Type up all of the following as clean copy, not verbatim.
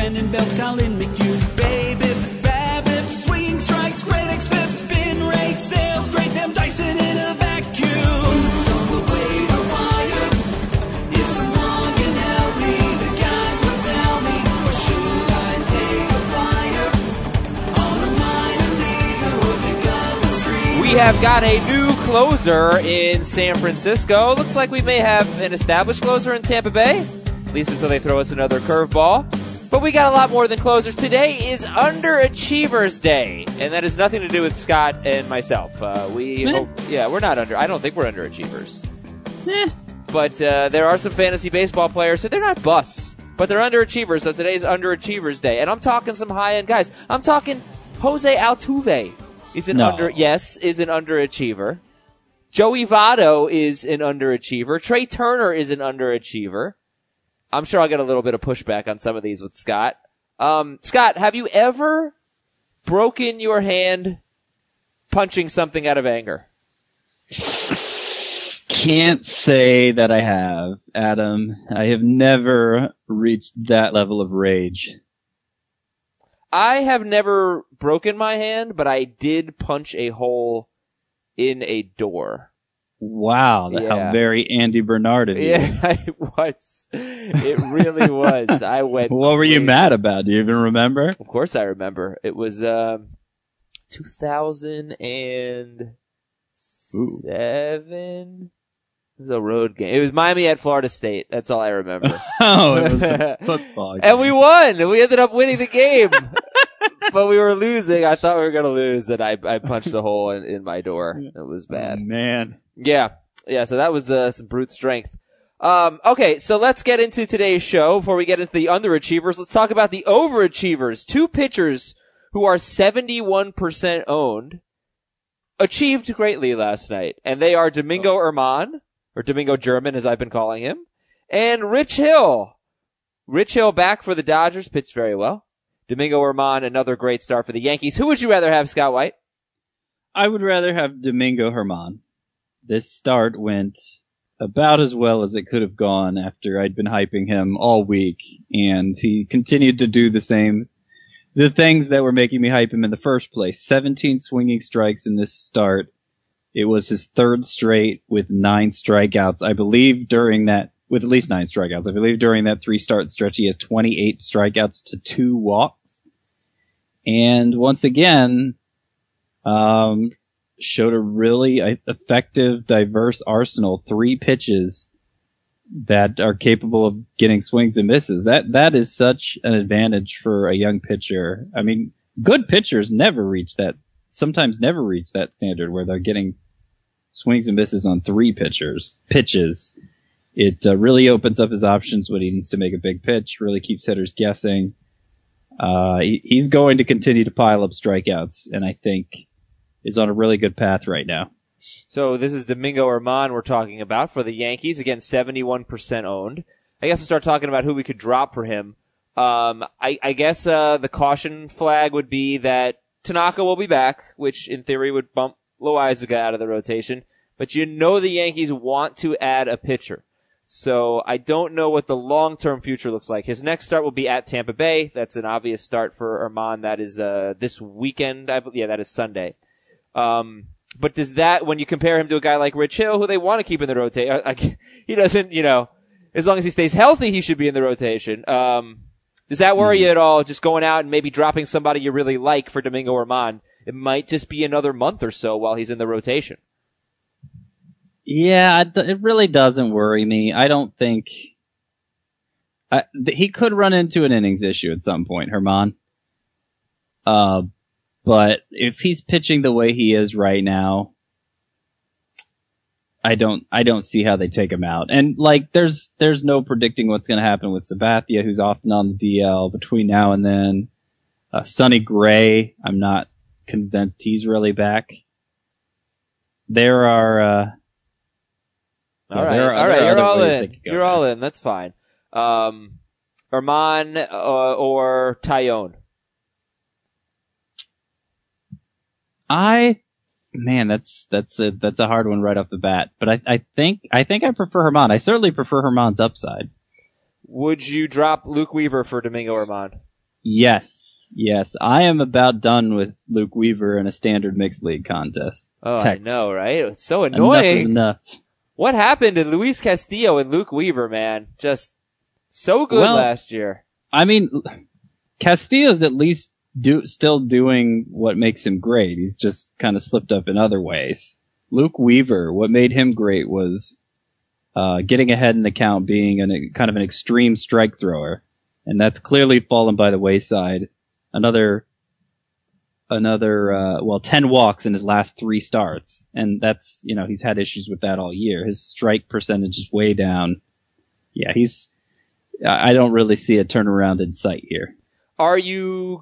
Shannon Bell, Colin McHugh, Babip, Babip, swinging strikes, great XFIP, spin rate, sales, great Tim Dyson in a vacuum. Who's on the way to wire? If someone can help me, the guys will tell me. Or should I take a flyer on a minor leaguer or pick up a street? We have got a new closer in San Francisco. Looks like we may have an established closer in Tampa Bay, at least until they throw us another curveball. But we got a lot more than closers. Today is Underachievers Day, and that has nothing to do with Scott and myself. We're not under. I don't think we're underachievers. But there are some fantasy baseball players, so they're not busts, but they're underachievers. So today's Underachievers Day, and I'm talking some high-end guys. I'm talking Jose Altuve is an underachiever. Joey Votto is an underachiever. Trey Turner is an underachiever. I'm sure I'll get a little bit of pushback on some of these with Scott. Scott, have you ever broken your hand punching something out of anger? Can't say that I have, Adam. I have never reached that level of rage. I have never broken my hand, but I did punch a hole in a door. Wow, how very Andy Bernard of you. Yeah, it was. It really was. I went. What were you mad about? Do you even remember? Of course I remember. It was 2007. It was a road game. It was Miami at Florida State. That's all I remember. It was a football game. And we won. We ended up winning the game. But we were losing. I thought we were going to lose, and I punched a hole in my door. It was bad. Oh, man. Yeah, so that was some brute strength. Okay, so let's get into today's show. Before we get into the underachievers, let's talk about the overachievers. Two pitchers who are 71% owned achieved greatly last night, and they are Domingo Germán, or Domingo German as I've been calling him, and Rich Hill. Rich Hill back for the Dodgers, pitched very well. Domingo Germán, another great start for the Yankees. Who would you rather have, Scott White? I would rather have Domingo Germán. This start went about as well as it could have gone after I'd been hyping him all week, and he continued to do the things that were making me hype him in the first place. 17 swinging strikes in this start. It was his third straight with 9 strikeouts. I believe during that, with at least 9 strikeouts, I believe during that 3-start stretch he has 28 strikeouts to 2 walks. And once again, showed a really effective, diverse arsenal. 3 pitches that are capable of getting swings and misses. That is such an advantage for a young pitcher. I mean, good pitchers sometimes never reach that standard where they're getting swings and misses on 3 pitches. It really opens up his options when he needs to make a big pitch, really keeps hitters guessing. He's going to continue to pile up strikeouts, and I think is on a really good path right now. So this is Domingo Germán we're talking about for the Yankees. Again, 71% owned. I guess we'll start talking about who we could drop for him. I guess the caution flag would be that Tanaka will be back, which in theory would bump Loaizaga out of the rotation. But the Yankees want to add a pitcher. So I don't know what the long-term future looks like. His next start will be at Tampa Bay. That's an obvious start for Germán. That is this weekend. That is Sunday. But does that, when you compare him to a guy like Rich Hill, who they want to keep in the rotation, he doesn't, as long as he stays healthy, he should be in the rotation. Does that worry you at all, just going out and maybe dropping somebody you really like for Domingo Germán? It might just be another month or so while he's in the rotation. Yeah, it really doesn't worry me. I don't think he could run into an innings issue at some point, Germán. But if he's pitching the way he is right now, I don't see how they take him out. And there's no predicting what's going to happen with Sabathia, who's often on the DL between now and then. Sonny Gray, I'm not convinced he's really back. There are, all right, you're all in. You're all in. That's fine. Germán or Taillon? That's a hard one right off the bat. But I think I prefer Germán. I certainly prefer Germán's upside. Would you drop Luke Weaver for Domingo Germán? Yes. I am about done with Luke Weaver in a standard mixed league contest. Oh, Text. I know, right? It's so Enough annoying. is enough. What happened to Luis Castillo and Luke Weaver, man? Just so good last year. I mean, Castillo's at least still doing what makes him great. He's just kind of slipped up in other ways. Luke Weaver, what made him great was getting ahead in the count, being kind of an extreme strike thrower, and that's clearly fallen by the wayside. 10 walks in his last 3 starts, and that's, he's had issues with that all year. His strike percentage is way down. Yeah, I don't really see a turnaround in sight here. Are you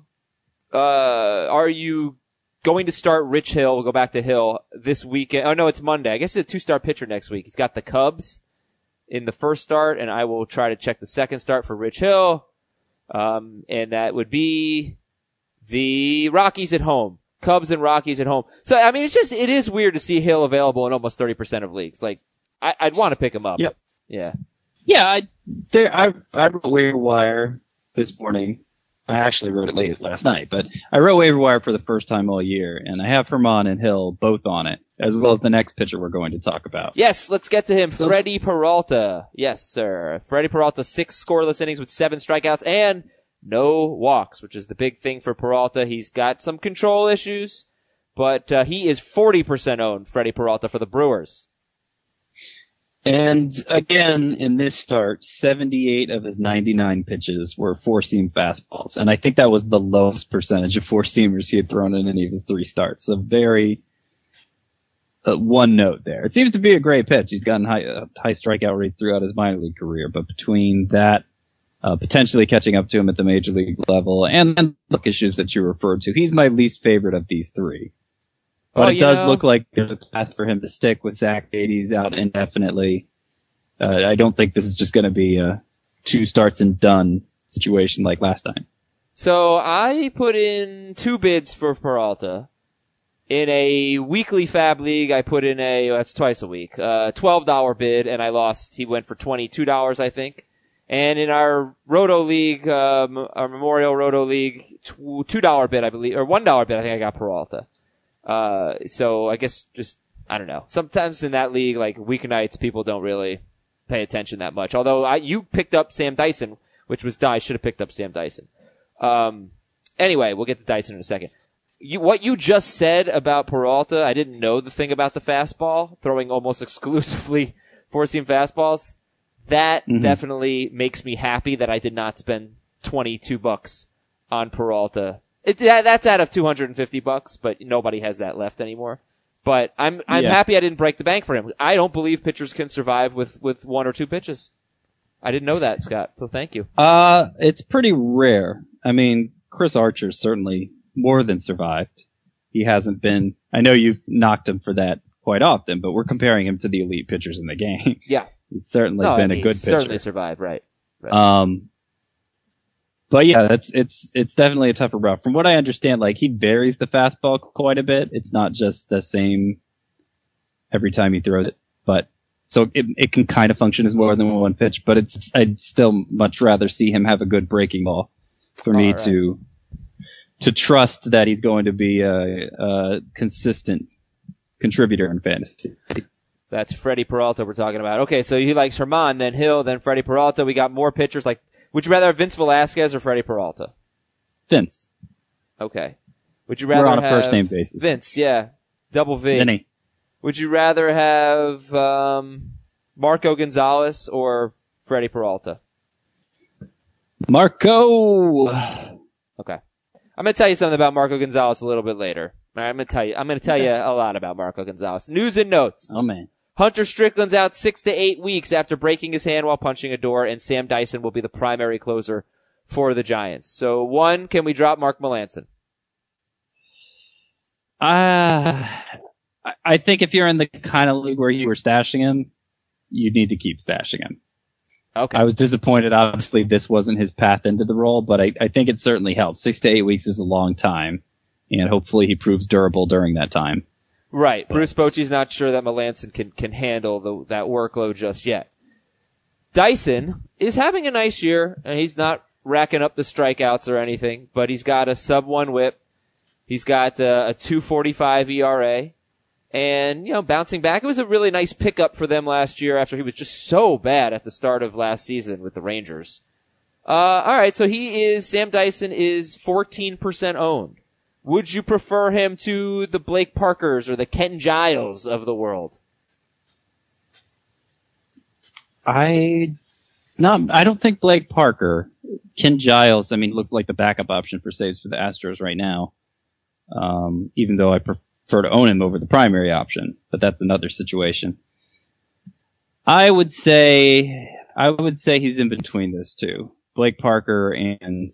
going to start Rich Hill? We'll go back to Hill this weekend. Oh no, it's Monday. I guess it's a 2-start pitcher next week. He's got the Cubs in the first start, and I will try to check the second start for Rich Hill. And that would be the Rockies at home. Cubs and Rockies at home. So, I mean, it is weird to see Hill available in almost 30% of leagues. Like, I'd want to pick him up. Yep. Yeah. Yeah, I wrote waiver wire this morning. I actually wrote it late last night, but I wrote waiver wire for the first time all year, and I have Herman and Hill both on it, as well as the next pitcher we're going to talk about. Yes, let's get to him. Freddie Peralta. Yes, sir. Freddie Peralta, 6 scoreless innings with 7 strikeouts and no walks, which is the big thing for Peralta. He's got some control issues, but he is 40% owned, Freddie Peralta, for the Brewers. And again, in this start, 78 of his 99 pitches were 4-seam fastballs. And I think that was the lowest percentage of 4-seamers he had thrown in any of his 3 starts. So very one note there. It seems to be a great pitch. He's gotten high strikeout rate throughout his minor league career. But between that, potentially catching up to him at the major league level, and the look issues that you referred to, he's my least favorite of these 3. But it does look like there's a path for him to stick with Zach Beatty's out indefinitely. I don't think this is just going to be a 2 starts and done situation like last time. So I put in 2 bids for Peralta. In a weekly fab league, I put in that's twice a week, $12 bid, and I lost. He went for $22, I think. And in our Roto League, our Memorial Roto League, $2 bid, I believe, or $1 bid, I think I got Peralta. So I guess I don't know. Sometimes in that league, like weeknights, people don't really pay attention that much. Although you picked up Sam Dyson, which was I should have picked up Sam Dyson. Anyway, we'll get to Dyson in a second. What you just said about Peralta, I didn't know the thing about the fastball, throwing almost exclusively 4-seam fastballs. That definitely makes me happy that I did not spend $22 on Peralta. That's out of $250, but nobody has that left anymore. But I'm happy I didn't break the bank for him. I don't believe pitchers can survive with 1 or 2 pitches. I didn't know that, Scott. So thank you. It's pretty rare. I mean, Chris Archer's certainly more than survived. He hasn't been. I know you've knocked him for that quite often, but we're comparing him to the elite pitchers in the game. Yeah, he's certainly been a good pitcher. Certainly survived, right? But yeah, it's definitely a tougher route. From what I understand, like he varies the fastball quite a bit. It's not just the same every time he throws it, but so it can kind of function as more than one pitch. But I'd still much rather see him have a good breaking ball for me to trust that he's going to be a consistent contributor in fantasy. That's Freddie Peralta we're talking about. Okay, so he likes Herman, then Hill, then Freddie Peralta. We got more pitchers like. Would you rather have Vince Velasquez or Freddie Peralta? Vince. Okay. Would you rather We're on a have first name basis. Vince, yeah. Double V. Vinny. Would you rather have Marco Gonzalez or Freddie Peralta? Marco. Okay. I'm going to tell you something about Marco Gonzalez a little bit later. All right, I'm going to tell you a lot about Marco Gonzalez. News and notes. Oh man. Hunter Strickland's out 6 to 8 weeks after breaking his hand while punching a door, and Sam Dyson will be the primary closer for the Giants. So, 1, can we drop Mark Melancon? I think if you're in the kind of league where you were stashing him, you need to keep stashing him. Okay. I was disappointed, obviously, this wasn't his path into the role, but I think it certainly helps. 6 to 8 weeks is a long time, and hopefully he proves durable during that time. Right. Bruce Bochy's not sure that Melancon can handle that workload just yet. Dyson is having a nice year, and he's not racking up the strikeouts or anything, but he's got a sub-1 whip. He's got a 2.45 ERA. And, bouncing back. It was a really nice pickup for them last year after he was just so bad at the start of last season with the Rangers. All right, so Sam Dyson is 14% owned. Would you prefer him to the Blake Parkers or the Ken Giles of the world? I don't think Blake Parker. Ken Giles, looks like the backup option for saves for the Astros right now. Even though I prefer to own him over the primary option, but that's another situation. I would say he's in between those two, Blake Parker and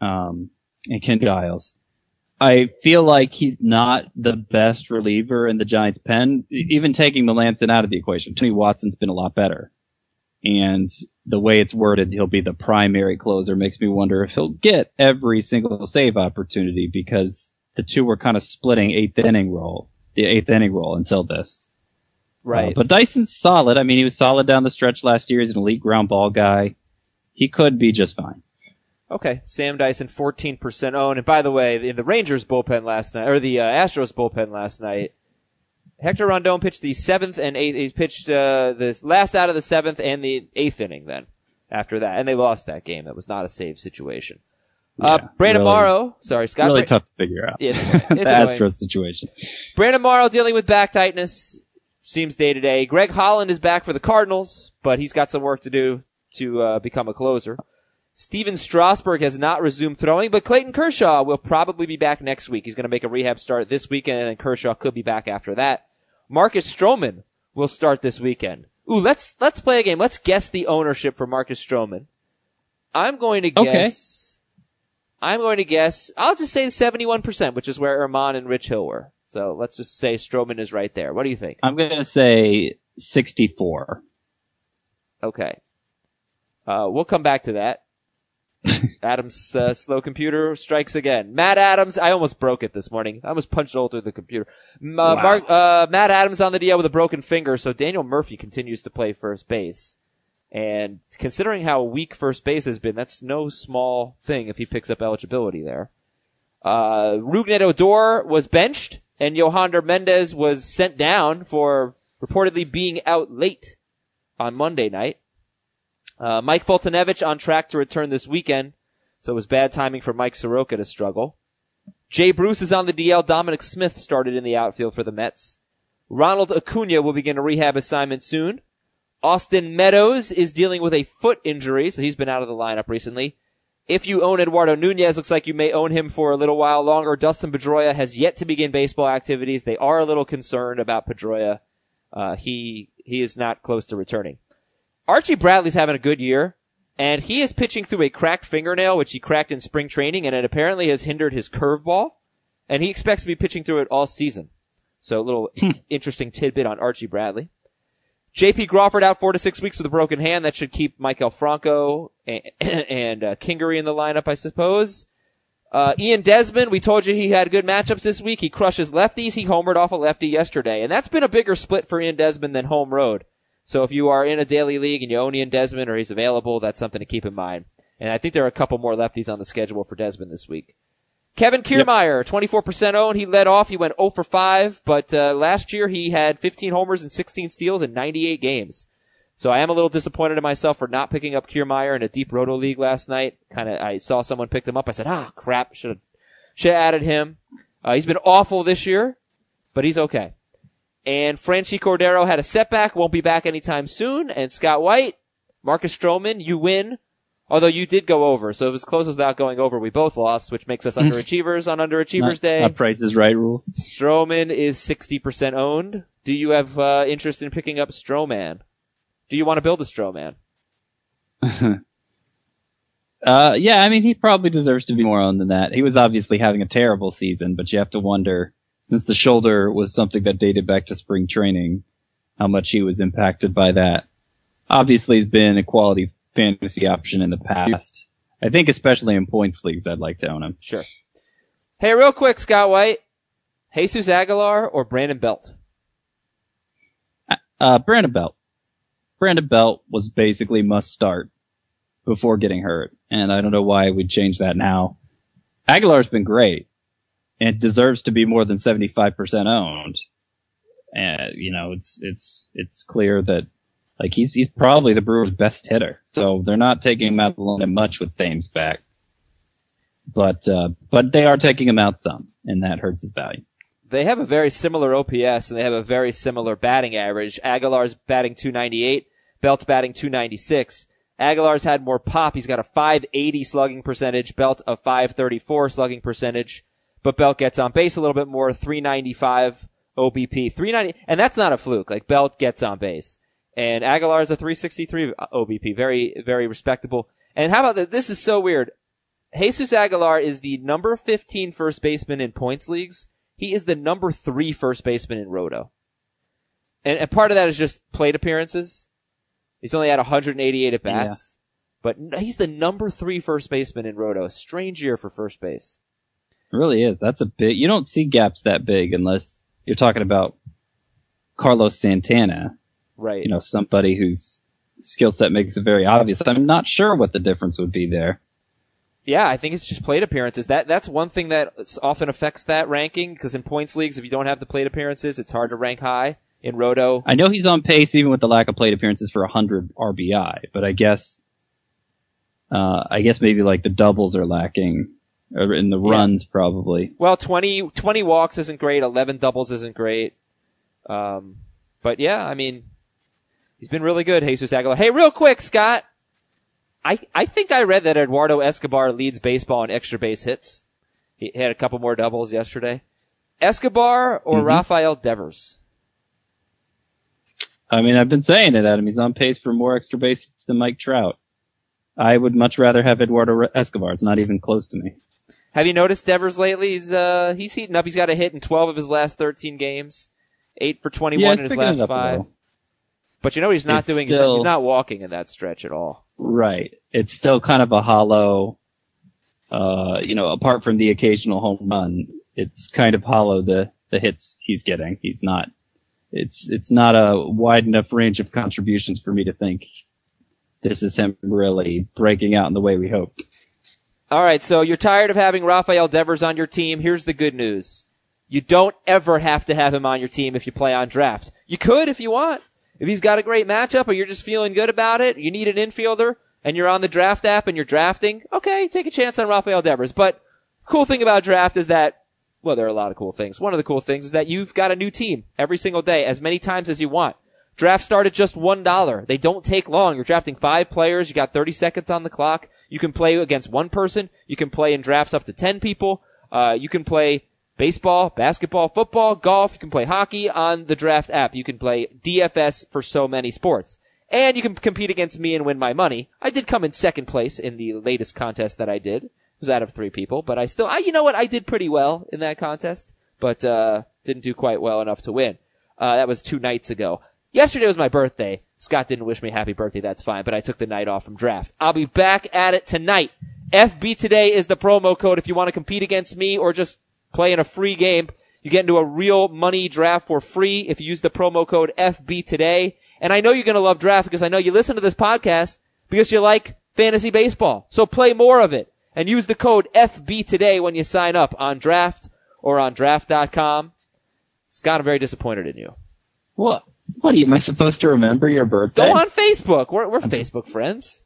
Ken Giles. I feel like he's not the best reliever in the Giants' pen. Even taking Melancon out of the equation, Tony Watson's been a lot better. And the way it's worded, he'll be the primary closer, makes me wonder if he'll get every single save opportunity, because the two were kind of splitting the eighth inning role until this. Right. But Dyson's solid. He was solid down the stretch last year. He's an elite ground ball guy. He could be just fine. Okay. Sam Dyson, 14% owned. And by the way, in the Rangers bullpen last night, or the Astros bullpen last night, Hector Rondon pitched the seventh and eighth. He pitched the last out of the seventh and the eighth inning then after that. And they lost that game. That was not a save situation. Yeah, Brandon Morrow. Sorry, Scott. Really tough to figure out. It's the Astros situation. Brandon Morrow dealing with back tightness. Seems day to day. Greg Holland is back for the Cardinals, but he's got some work to do to become a closer. Steven Strasburg has not resumed throwing, but Clayton Kershaw will probably be back next week. He's going to make a rehab start this weekend, and then Kershaw could be back after that. Marcus Stroman will start this weekend. Ooh, let's play a game. Let's guess the ownership for Marcus Stroman. I'm going to guess. I'll just say 71%, which is where Erman and Rich Hill were. So let's just say Stroman is right there. What do you think? I'm going to say 64. Okay. We'll come back to that. Adams' slow computer strikes again. Matt Adams, I almost broke it this morning. I almost punched a hole through the computer. Wow. Matt Adams on the DL with a broken finger, so Daniel Murphy continues to play first base. And considering how weak first base has been, that's no small thing if he picks up eligibility there. Rougned Odor was benched, and Yohander Mendez was sent down for reportedly being out late on Monday night. Mike Fultonevich on track to return this weekend, so it was bad timing for Mike Soroka to struggle. Jay Bruce is on the DL. Dominic Smith started in the outfield for the Mets. Ronald Acuna will begin a rehab assignment soon. Austin Meadows is dealing with a foot injury, so he's been out of the lineup recently. If you own Eduardo Nunez, looks like you may own him for a little while longer. Dustin Pedroia has yet to begin baseball activities. They are a little concerned about Pedroia. He is not close to returning. Archie Bradley's having a good year, and he is pitching through a cracked fingernail, which he cracked in spring training, and it apparently has hindered his curveball, and he expects to be pitching through it all season. So a little interesting tidbit on Archie Bradley. J.P. Crawford out 4 to 6 weeks with a broken hand. That should keep Michael Franco and Kingery in the lineup, I suppose. Ian Desmond, we told you he had good matchups this week. He crushes lefties. He homered off a lefty yesterday, and that's been a bigger split for Ian Desmond than home road. So if you are in a daily league and you own Ian Desmond or he's available, that's something to keep in mind. And I think there are a couple more lefties on the schedule for Desmond this week. Kevin Kiermaier, 24% owned. He led off. He went 0 for 5, but last year he had 15 homers and 16 steals in 98 games. So I am a little disappointed in myself for not picking up Kiermaier in a deep roto league last night. I saw someone picked him up. I said, crap, should have added him. He's been awful this year, but he's okay. And Franchi Cordero had a setback, won't be back anytime soon. And Scott White, Marcus Stroman, you win. Although you did go over, so it was close without going over. We both lost, which makes us underachievers on Underachievers Day. Not Price is Right rules. Stroman is 60% owned. Do you have interest in picking up Stroman? Do you want to build a Stroman? Yeah, he probably deserves to be more owned than that. He was obviously having a terrible season, but you have to wonder, since the shoulder was something that dated back to spring training, how much he was impacted by that. Obviously, he's been a quality fantasy option in the past. I think especially in points leagues, I'd like to own him. Sure. Hey, real quick, Scott White. Jesus Aguilar or Brandon Belt? Brandon Belt. Brandon Belt was basically must start before getting hurt, and I don't know why we'd change that now. Aguilar's been great and deserves to be more than 75% owned. And, it's clear that, like, he's probably the Brewers' best hitter. So they're not taking him out the much with Thames back. But they are taking him out some, and that hurts his value. They have a very similar OPS, and they have a very similar batting average. Aguilar's batting .298, Belt's batting .296. Aguilar's had more pop. He's got a .580 slugging percentage, Belt a .534 slugging percentage, but Belt gets on base a little bit more, .395 OBP, .390, and that's not a fluke. Like, Belt gets on base. And Aguilar's a .363 OBP, very, very respectable. And how about this is so weird. Jesus Aguilar is the number 15 first baseman in points leagues. He is the number 3 first baseman in Roto. And part of that is just plate appearances. He's only had 188 at bats. Yeah. But he's the number 3 first baseman in Roto. A strange year for first base. It really is. That's a big, you don't see gaps that big unless you're talking about Carlos Santana. Right. Somebody whose skill set makes it very obvious. I'm not sure what the difference would be there. Yeah, I think it's just plate appearances. That's one thing that often affects that ranking, because in points leagues, if you don't have the plate appearances, it's hard to rank high. In Roto, I know he's on pace even with the lack of plate appearances for 100 RBI, but I guess maybe like the doubles are lacking, or in the runs probably. Well, 20 walks isn't great, 11 doubles isn't great. But yeah, I mean, he's been really good, Jesus Aguilar. Hey, real quick, Scott. I think I read that Eduardo Escobar leads baseball in extra base hits. He had a couple more doubles yesterday. Escobar or Rafael Devers? I mean, I've been saying it, Adam. He's on pace for more extra base hits than Mike Trout. I would much rather have Eduardo Escobar. It's not even close to me. Have you noticed Devers lately? He's heating up. He's got a hit in 12 of his last 13 games. 8 for 21 in his last 5. But what he's not doing? He's not walking in that stretch at all. Right. It's still kind of a hollow, apart from the occasional home run, it's kind of hollow, the hits he's getting. It's not a wide enough range of contributions for me to think this is him really breaking out in the way we hoped. All right. So you're tired of having Rafael Devers on your team. Here's the good news. You don't ever have to have him on your team if you play on draft. You could if you want. If he's got a great matchup or you're just feeling good about it, you need an infielder, and you're on the draft app and you're drafting, okay, take a chance on Rafael Devers. But cool thing about draft is that, well, there are a lot of cool things. One of the cool things is that you've got a new team every single day, as many times as you want. Drafts start at just $1. They don't take long. You're drafting 5 players. You got 30 seconds on the clock. You can play against one person. You can play in drafts up to 10 people. You can play baseball, basketball, football, golf. You can play hockey on the draft app. You can play DFS for so many sports. And you can compete against me and win my money. I did come in second place in the latest contest that I did. It was out of 3 people, but I did pretty well in that contest, but didn't do quite well enough to win. That was 2 nights ago. Yesterday was my birthday. Scott didn't wish me happy birthday, that's fine, but I took the night off from draft. I'll be back at it tonight. FB today is the promo code if you want to compete against me or just play in a free game. You get into a real money draft for free if you use the promo code FB today. And I know you're going to love draft because I know you listen to this podcast because you like fantasy baseball. So play more of it and use the code FB today when you sign up on draft or on draft.com. Scott, I'm very disappointed in you. What? What am I supposed to remember your birthday? Go on Facebook. We're Facebook friends.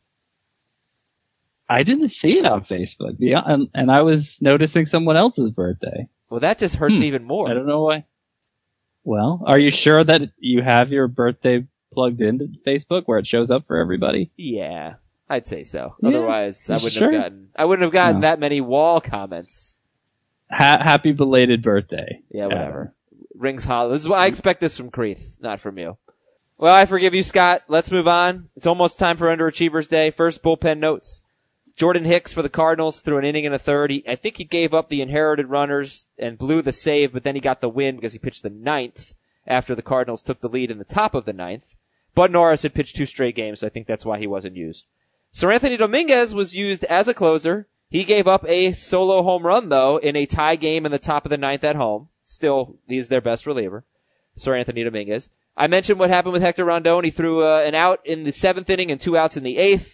I didn't see it on Facebook. Yeah, and I was noticing someone else's birthday. Well, that just hurts even more. I don't know why. Well, are you sure that you have your birthday plugged into Facebook where it shows up for everybody? Yeah, I'd say so. Yeah, otherwise, I wouldn't have gotten that many wall comments. Happy belated birthday. Yeah, whatever. Rings hollow. This is what I expect this from Creeth, not from you. Well, I forgive you, Scott. Let's move on. It's almost time for Underachievers Day. First, bullpen notes. Jordan Hicks for the Cardinals threw an inning and a third. I think he gave up the inherited runners and blew the save, but then he got the win because he pitched the 9th after the Cardinals took the lead in the top of the 9th. Bud Norris had pitched 2 straight games, so I think that's why he wasn't used. Sir Anthony Dominguez was used as a closer. He gave up a solo home run, though, in a tie game in the top of the 9th at home. Still, he's their best reliever, Sir Anthony Dominguez. I mentioned what happened with Hector Rondon. He threw an out in the 7th inning and 2 outs in the 8th.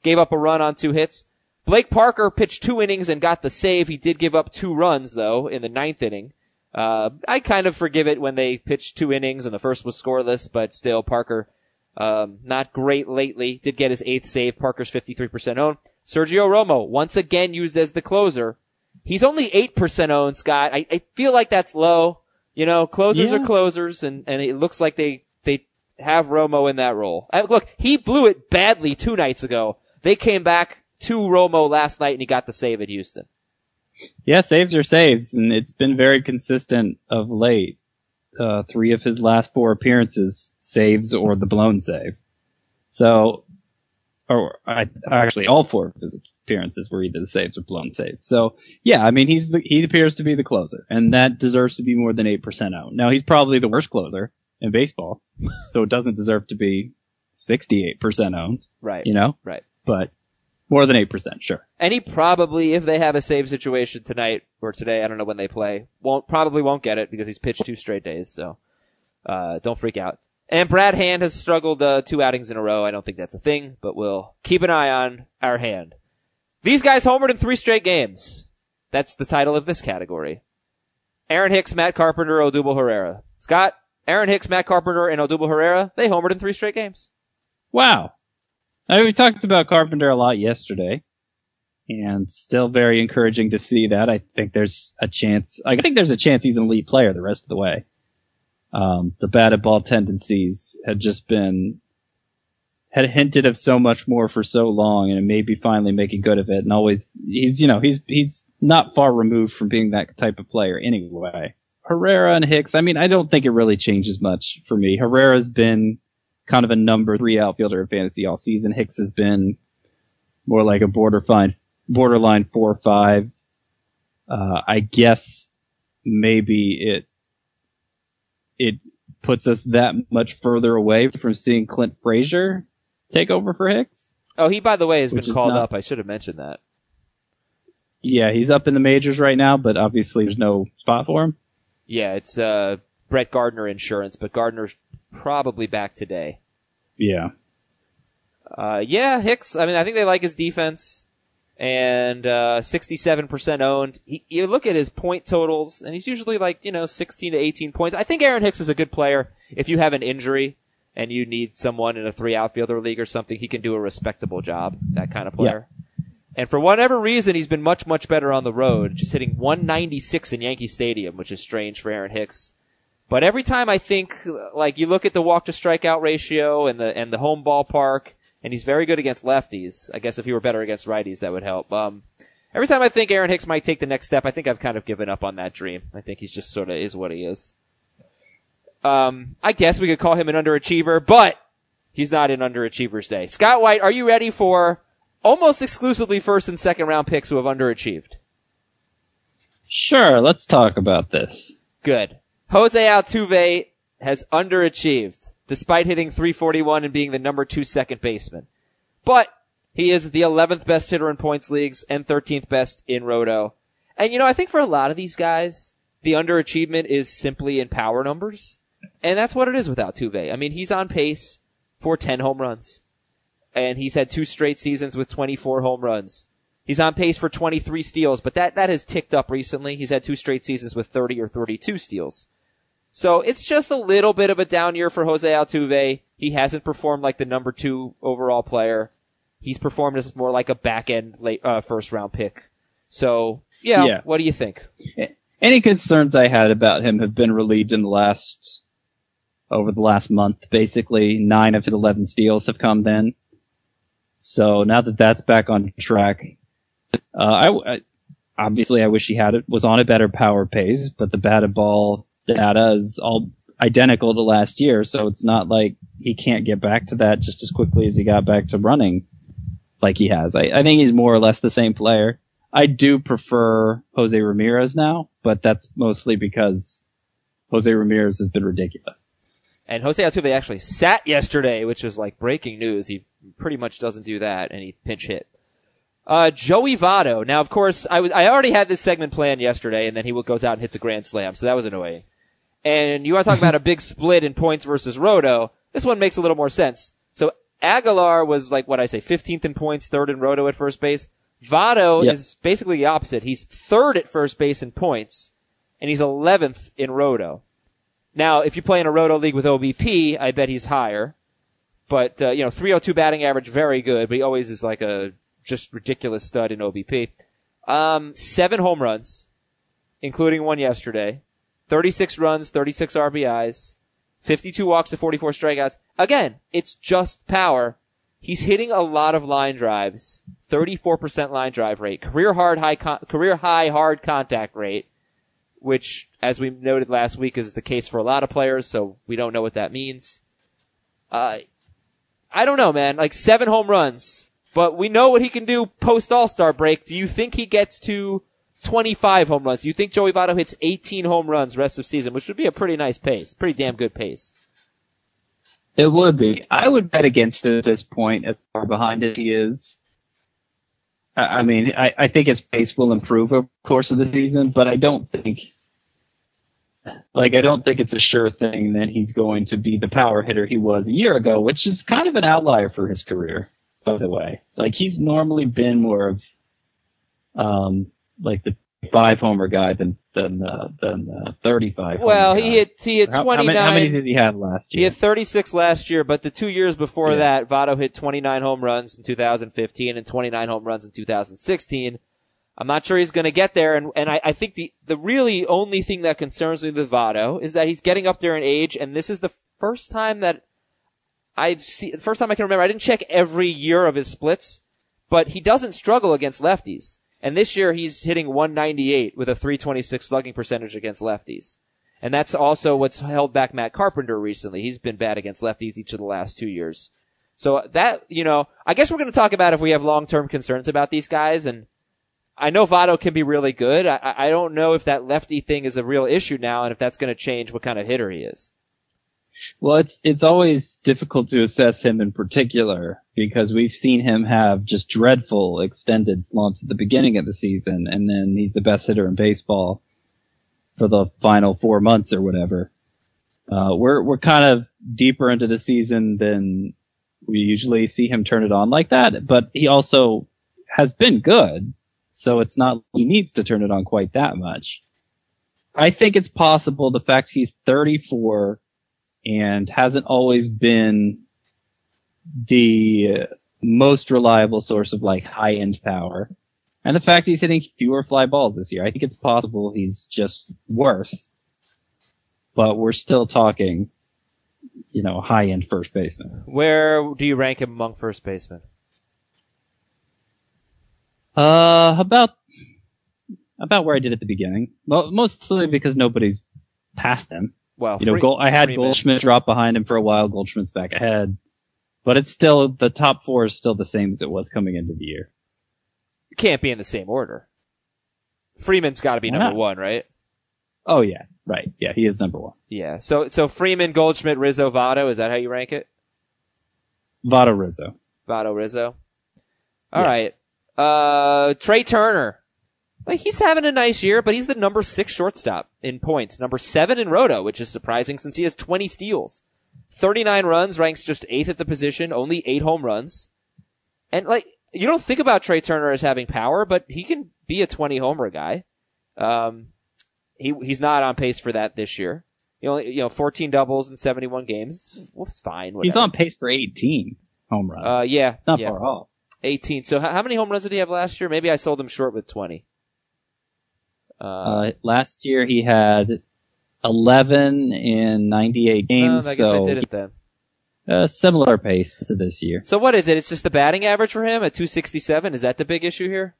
gave up a run on 2 hits. Blake Parker pitched 2 innings and got the save. He did give up 2 runs, though, in the 9th inning. I kind of forgive it when they pitched 2 innings and the first was scoreless, but still, Parker, not great lately. Did get his 8th save. Parker's 53% owned. Sergio Romo, once again used as the closer. He's only 8% owned, Scott. I feel like that's low. You know, closers are closers, and it looks like they have Romo in that role. Look, he blew it badly 2 nights ago. They came back to Romo last night, and he got the save at Houston. Yeah, saves are saves, and it's been very consistent of late. 3 of his last 4 appearances, saves or the blown save. So, actually all 4 of his appearances were either the saves or blown saves. So, yeah, I mean, he appears to be the closer, and that deserves to be more than 8% owned. Now, he's probably the worst closer in baseball, so it doesn't deserve to be 68% owned. Right. You know? Right. But more than 8%, sure. And he probably, if they have a save situation tonight or today, I don't know when they play, probably won't get it because he's pitched 2 straight days, so don't freak out. And Brad Hand has struggled 2 outings in a row. I don't think that's a thing, but we'll keep an eye on our Hand. These guys homered in 3 straight games. That's the title of this category. Aaron Hicks, Matt Carpenter, Odubel Herrera. Scott, Aaron Hicks, Matt Carpenter, and Odubel Herrera, they homered in 3 straight games. Wow. I mean, we talked about Carpenter a lot yesterday, and still very encouraging to see that. I think there's a chance he's an elite player the rest of the way. The batted ball tendencies had hinted of so much more for so long, and maybe finally making good of it. And always, he's not far removed from being that type of player anyway. Herrera and Hicks, I mean, I don't think it really changes much for me. Herrera's been kind of a number 3 outfielder in fantasy all season. Hicks has been more like a borderline 4 or 5. I guess maybe it puts us that much further away from seeing Clint Frazier take over for Hicks. Oh, he, by the way, has been called up. I should have mentioned that. Yeah, he's up in the majors right now, but obviously there's no spot for him. Yeah, it's Brett Gardner insurance, but Gardner's probably back today. Yeah. Yeah, Hicks, I mean, I think they like his defense, and 67% owned. You look at his point totals, and he's usually 16 to 18 points. I think Aaron Hicks is a good player. If you have an injury and you need someone in a 3 outfielder league or something, he can do a respectable job, that kind of player. Yeah. And for whatever reason, he's been much, much better on the road, just hitting 196 in Yankee Stadium, which is strange for Aaron Hicks. But every time I think, you look at the walk to strikeout ratio and the home ballpark, and he's very good against lefties. I guess if he were better against righties, that would help. Every time I think Aaron Hicks might take the next step, I think I've kind of given up on that dream. I think he's just sort of is what he is. I guess we could call him an underachiever, but he's not in underachievers day. Scott White, are you ready for almost exclusively 1st and 2nd round picks who have underachieved? Sure, let's talk about this. Good. Jose Altuve has underachieved, despite hitting .341 and being the number 2 second baseman. But he is the 11th best hitter in points leagues and 13th best in Roto. And I think for a lot of these guys, the underachievement is simply in power numbers. And that's what it is with Altuve. I mean, he's on pace for 10 home runs. And he's had 2 straight seasons with 24 home runs. He's on pace for 23 steals, but that has ticked up recently. He's had 2 straight seasons with 30 or 32 steals. So it's just a little bit of a down year for Jose Altuve. He hasn't performed like the number 2 overall player. He's performed as more like a back-end first round pick. So, yeah, what do you think? Any concerns I had about him have been relieved over the last month. Basically, 9 of his 11 steals have come then. So now that that's back on track, obviously I wish he was on a better power pace, but the batted ball data is all identical to last year, so it's not like he can't get back to that just as quickly as he got back to running like he has. I think he's more or less the same player. I do prefer Jose Ramirez now, but that's mostly because Jose Ramirez has been ridiculous. And Jose Altuve actually sat yesterday, which was like breaking news. He pretty much doesn't do that, and he pinch hit. Joey Votto. Now, of course, I already had this segment planned yesterday, and then he goes out and hits a grand slam, so that was annoying. And you want to talk about a big split in points versus Roto, this one makes a little more sense. So Aguilar was like, 15th in points, 3rd in roto at first base. Votto is basically the opposite. He's 3rd at first base in points, and he's 11th in roto. Now, if you play in a roto league with OBP, I bet he's higher. But, 302 batting average, very good, but he always is like a just ridiculous stud in OBP. 7 home runs, including one yesterday. 36 runs, 36 RBIs, 52 walks to 44 strikeouts. Again, it's just power. He's hitting a lot of line drives, 34% line drive rate, career high hard contact rate, which, as we noted last week, is the case for a lot of players, so we don't know what that means. I don't know, man. Like 7 home runs, but we know what he can do post All-Star break. Do you think he gets to 25 home runs? Do you think Joey Votto hits 18 home runs rest of season, which would be a pretty nice pace, pretty damn good pace? It would be. I would bet against it at this point, as far behind as he is. I think his pace will improve over the course of the season, but I don't think it's a sure thing that he's going to be the power hitter he was a year ago, which is kind of an outlier for his career, by the way. Like, he's normally been more of, like the 5 homer guy than 35. Well, he hit 29. How many did he have last year? He had 36 last year, but the 2 years before that, Votto hit 29 home runs in 2015 and 29 home runs in 2016. I'm not sure he's going to get there, and I think the really only thing that concerns me with Votto is that he's getting up there in age, and this is the first time that I can remember. I didn't check every year of his splits, but he doesn't struggle against lefties. And this year he's hitting 198 with a 326 slugging percentage against lefties. And that's also what's held back Matt Carpenter recently. He's been bad against lefties each of the last 2 years. So that, I guess we're going to talk about if we have long-term concerns about these guys. And I know Votto can be really good. I don't know if that lefty thing is a real issue now and if that's going to change what kind of hitter he is. Well, it's always difficult to assess him in particular because we've seen him have just dreadful extended slumps at the beginning of the season, and then he's the best hitter in baseball for the final 4 months or whatever. We're kind of deeper into the season than we usually see him turn it on like that, but he also has been good, so it's not he needs to turn it on quite that much. I think it's possible the fact he's 34 and hasn't always been the most reliable source of like high-end power. And the fact he's hitting fewer fly balls this year, I think it's possible he's just worse. But we're still talking, high-end first baseman. Where do you rank him among first basemen? About where I did at the beginning. Well, mostly because nobody's passed him. Well, I had Goldschmidt drop behind him for a while. Goldschmidt's back ahead. But it's still, the top 4 is still the same as it was coming into the year. It can't be in the same order. Freeman's got to be number 1, right? Oh, yeah. Right. Yeah, he is number 1. Yeah. So Freeman, Goldschmidt, Rizzo, Votto, is that how you rank it? Votto, Rizzo. Votto, Rizzo. All right. Trey Turner. Like, he's having a nice year, but he's the number 6 shortstop in points. Number 7 in roto, which is surprising since he has 20 steals. 39 runs, ranks just 8th at the position, only 8 home runs. And, you don't think about Trey Turner as having power, but he can be a 20 homer guy. He's not on pace for that this year. He only, 14 doubles in 71 games. Well, it's fine. Whatever. He's on pace for 18 home runs. Yeah. Not far off. 18. So how many home runs did he have last year? Maybe I sold him short with 20. Last year he had 11 in 98 games. I guess I did it then. Similar pace to this year. So what is it? It's just the batting average for him at 267? Is that the big issue here?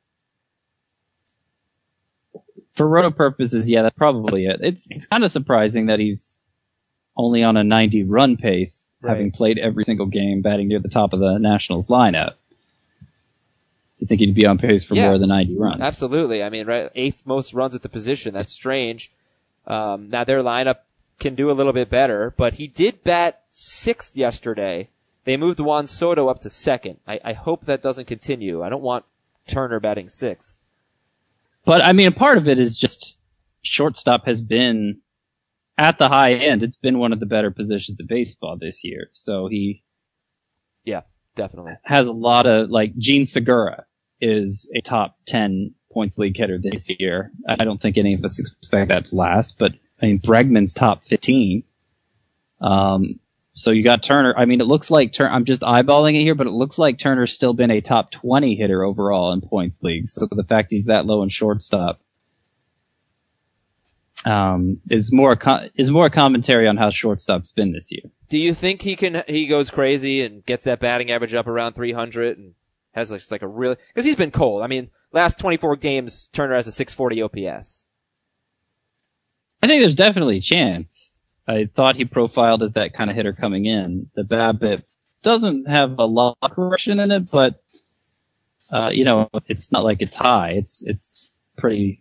For roto purposes, yeah, that's probably it. It's kind of surprising that he's only on a 90 run pace, right, having played every single game, batting near the top of the Nationals lineup. You think he'd be on pace for more than 90 runs? Absolutely. I mean, right, 8th most runs at the position. That's strange. Now their lineup can do a little bit better, but he did bat 6th yesterday. They moved Juan Soto up to 2nd. I hope that doesn't continue. I don't want Turner batting 6th. But, I mean, part of it is just shortstop has been at the high end. It's been one of the better positions of baseball this year. So he Yeah, definitely. Has a lot of, like, Gene Segura is a top 10 points league hitter this year. I don't think any of us expect that to last, but I mean, Bregman's top 15. So you got Turner. I mean, it looks like I'm just eyeballing it here, but it looks like Turner's still been a top 20 hitter overall in points leagues. So the fact he's that low in shortstop, is more a commentary on how shortstop's been this year. Do you think he goes crazy and gets that batting average up around 300 and has like a really, cause he's been cold. I mean, last 24 games, Turner has a 640 OPS. I think there's definitely a chance. I thought he profiled as that kind of hitter coming in. The BABIP doesn't have a lot of correction in it, but, it's not like it's high. It's pretty,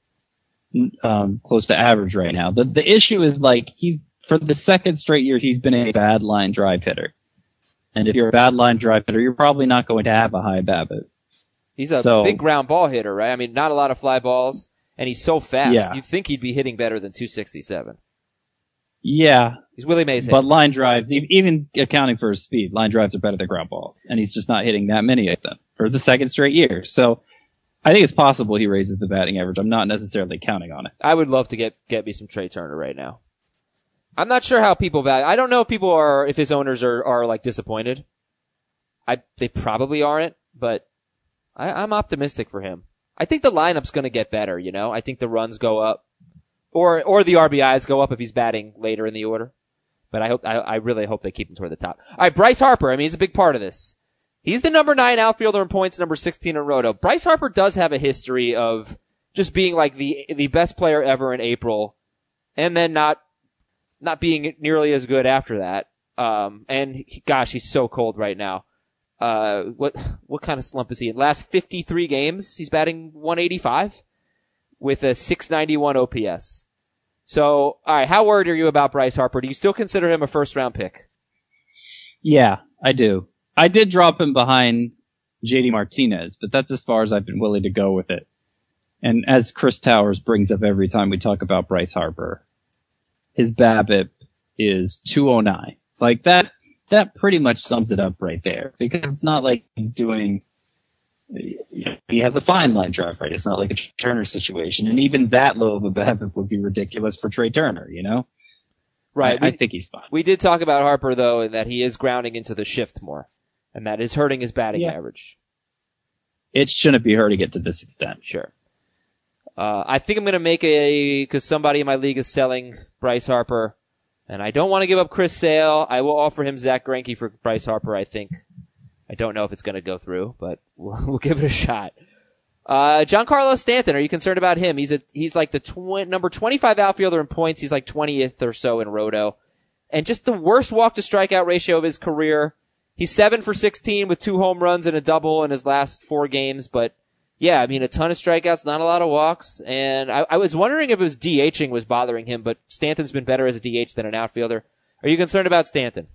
close to average right now. The issue is, like, for the second straight year, he's been a bad line drive hitter. And if you're a bad line drive hitter, you're probably not going to have a high BABIP. He's a big ground ball hitter, right? I mean, not a lot of fly balls, and he's so fast. Yeah. You'd think he'd be hitting better than 267. Yeah. He's Willie Mays. But line drives, even accounting for his speed, line drives are better than ground balls. And he's just not hitting that many of them for the second straight year. So I think it's possible he raises the batting average. I'm not necessarily counting on it. I would love to get me some Trey Turner right now. I'm not sure how people value. I don't know if his owners are like disappointed. They probably aren't, but I'm optimistic for him. I think the lineup's going to get better. I think the runs go up, or the RBIs go up if he's batting later in the order. But I really hope they keep him toward the top. All right, Bryce Harper. I mean, he's a big part of this. He's the number 9 outfielder in points, number 16 in Roto. Bryce Harper does have a history of just being like the best player ever in April, and then not being nearly as good after that. Gosh, he's so cold right now. What kind of slump is he in? Last 53 games, he's batting 185 with a 691 OPS. So, alright, how worried are you about Bryce Harper? Do you still consider him a first round pick? Yeah, I do. I did drop him behind JD Martinez, but that's as far as I've been willing to go with it. And as Chris Towers brings up every time we talk about Bryce Harper, his BABIP is 209. Like that pretty much sums it up right there, because it's not like he's doing, he has a fine line drive, right? It's not like a Turner situation. And even that low of a BABIP would be ridiculous for Trey Turner, Right. I think he's fine. We did talk about Harper though, and that he is grounding into the shift more, and that is hurting his batting average. It shouldn't be hurting it to this extent. Sure. I think I'm going to make because somebody in my league is selling Bryce Harper, and I don't want to give up Chris Sale. I will offer him Zach Greinke for Bryce Harper, I think. I don't know if it's going to go through, but we'll give it a shot. Giancarlo Stanton, are you concerned about him? He's like the number 25 outfielder in points. He's like 20th or so in Roto. And just the worst walk to strikeout ratio of his career. He's 7 for 16 with 2 home runs and a double in his last 4 games, but yeah, I mean, a ton of strikeouts, not a lot of walks, and I was wondering if it was DHing was bothering him, but Stanton's been better as a DH than an outfielder. Are you concerned about Stanton?